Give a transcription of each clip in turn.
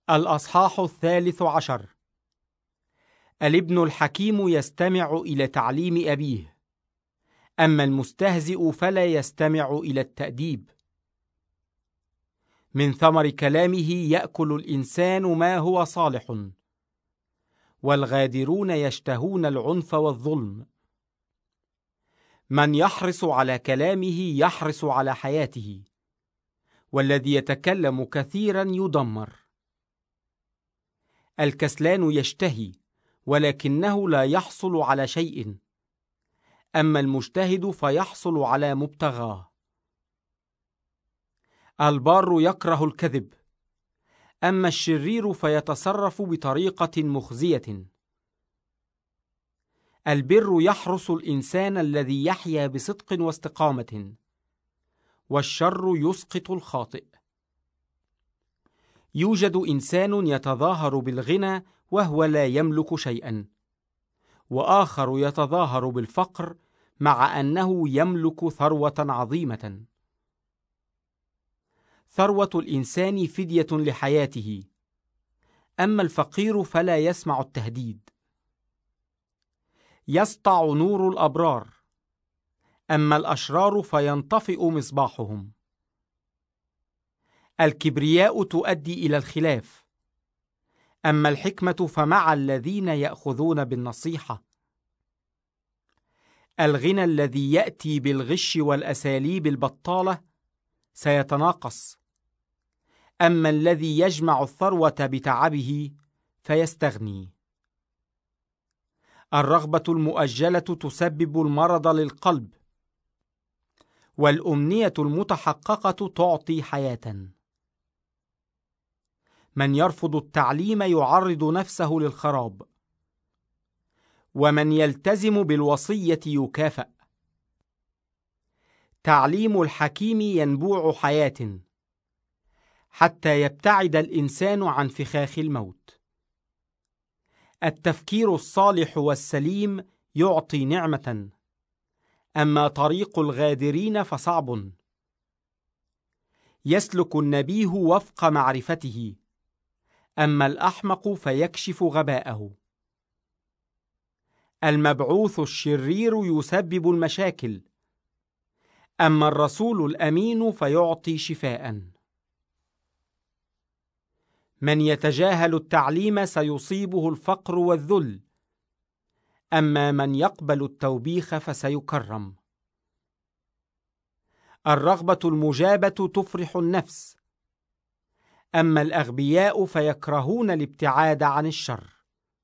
الأصحاح 13. الابن الحكيم يستمع إلى تعليم أبيه، أما المستهزئ فلا يستمع إلى التأديب. من ثمر كلامه يأكل الإنسان ما هو صالح، والغادرون يشتهون العنف والظلم. من يحرص على كلامه يحرص على حياته، والذي يتكلم كثيرا يدمر. الكسلان يشتهي ولكنه لا يحصل على شيء، أما المجتهد فيحصل على مبتغاه. البار يكره الكذب، أما الشرير فيتصرف بطريقة مخزية. البر يحرس الإنسان الذي يحيا بصدق واستقامة، والشر يسقط الخاطئ. يوجد إنسان يتظاهر بالغنى وهو لا يملك شيئا، وآخر يتظاهر بالفقر مع أنه يملك ثروة عظيمة. ثروة الإنسان فدية لحياته، أما الفقير فلا يسمع التهديد. يسطع نور الأبرار، أما الأشرار فينطفئ مصباحهم. الكبرياء تؤدي إلى الخلاف، أما الحكمة فمع الذين يأخذون بالنصيحة. الغنى الذي يأتي بالغش والأساليب البطالة سيتناقص، أما الذي يجمع الثروة بتعبه فيستغني. الرغبة المؤجلة تسبب المرض للقلب، والأمنية المتحققة تعطي حياة. من يرفض التعليم يعرض نفسه للخراب، ومن يلتزم بالوصية يكافأ. تعليم الحكيم ينبوع حياة، حتى يبتعد الإنسان عن فخاخ الموت. التفكير الصالح والسليم يعطي نعمة، أما طريق الغادرين فصعب. يسلك النبيه وفق معرفته، أما الأحمق فيكشف غباءه. المبعوث الشرير يسبب المشاكل، أما الرسول الأمين فيعطي شفاء. من يتجاهل التعليم سيصيبه الفقر والذل، أما من يقبل التوبيخ فسيكرم. الرغبة المجابة تفرح النفس، أما الأغبياء فيكرهون الابتعاد عن الشر.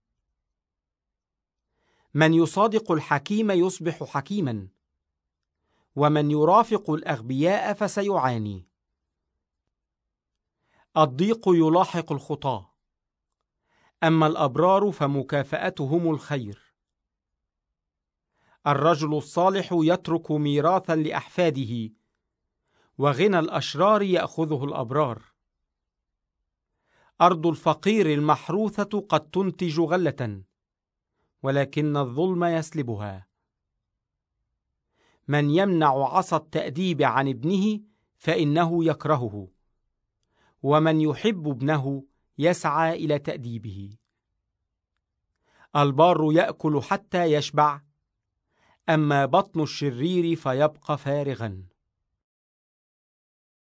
من يصادق الحكيم يصبح حكيما، ومن يرافق الأغبياء فسيعاني. الضيق يلاحق الخطاة، أما الأبرار فمكافأتهم الخير. الرجل الصالح يترك ميراثا لأحفاده، وغنى الأشرار يأخذه الأبرار. أرض الفقير المحروثة قد تنتج غلة، ولكن الظلم يسلبها. من يمنع عصا التأديب عن ابنه فإنه يكرهه، ومن يحب ابنه يسعى إلى تأديبه. البار يأكل حتى يشبع، أما بطن الشرير فيبقى فارغا.